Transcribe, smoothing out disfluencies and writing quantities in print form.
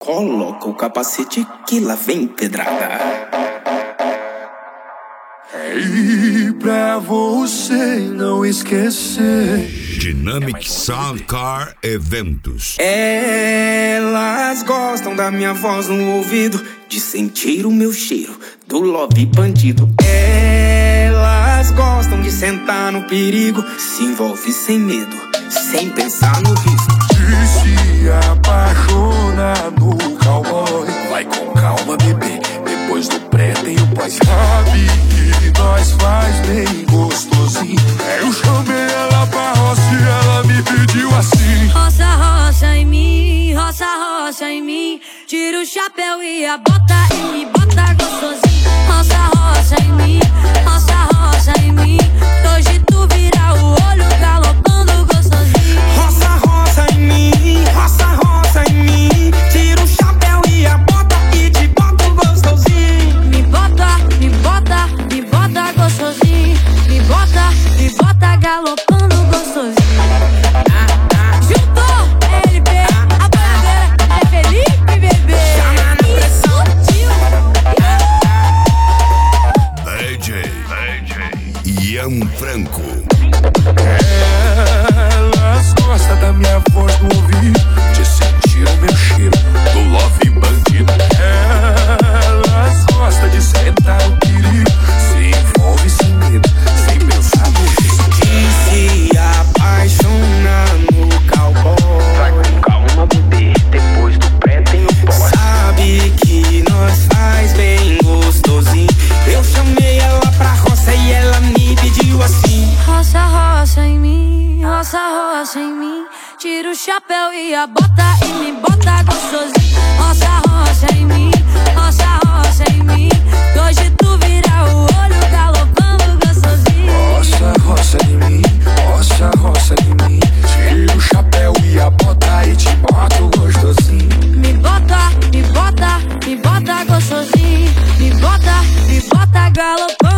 coloca o capacete que lá vem pedrada. E pra você não esquecer, Dynamic Sound Car Eventos. Elas gostam da minha voz no ouvido, de sentir o meu cheiro do love bandido. Elas gostam de sentar no perigo, se envolve sem medo, sem pensar no risco. de se apaixonar no cowboy. Vai com calma, bebê, depois do pré tem o pós. Sabe que nós faz bem gostosinho. Eu chamei ela pra roça e ela me pediu assim: roça, roça em mim, roça, roça em mim. Tira o chapéu e a bota e me bota gostosinho. Roça, roça em mim, roça, roça em mim. Hoje tu vira o olho galopando gostosinho. Roça, roça em mim, roça, roça em mim. Tira o chapéu e a bota e te boto gostosinho. Me bota, me bota, me bota gostosinho. Me bota galopando gostosinho. Juntou LP, a bandeira é Felipe, bebê. DJ Ian Franco. elas gostam da minha voz no ouvido, de sentir o meu cheiro do love bandido. Elas gostam de sentar no perigo, se envolve sem medo, sem pensar no risco. De se apaixonar no cowboy. Vai com calma, bebê, depois do pré tem o pós. Sabe que nós faz bem gostosinho. Eu chamei ela pra roça e ela me pediu assim: roça, roça em mim, roça, roça em mim. Tira o chapéu e a bota e me bota gostosinho. Roça, roça em mim, roça, roça em mim. Hoje tu vira o olho galopando gostosinho. Roça, roça em mim, roça, roça em mim. Tira o chapéu e a bota e te boto gostosinho. Me bota, me bota, me bota gostosinho. Me bota galopando.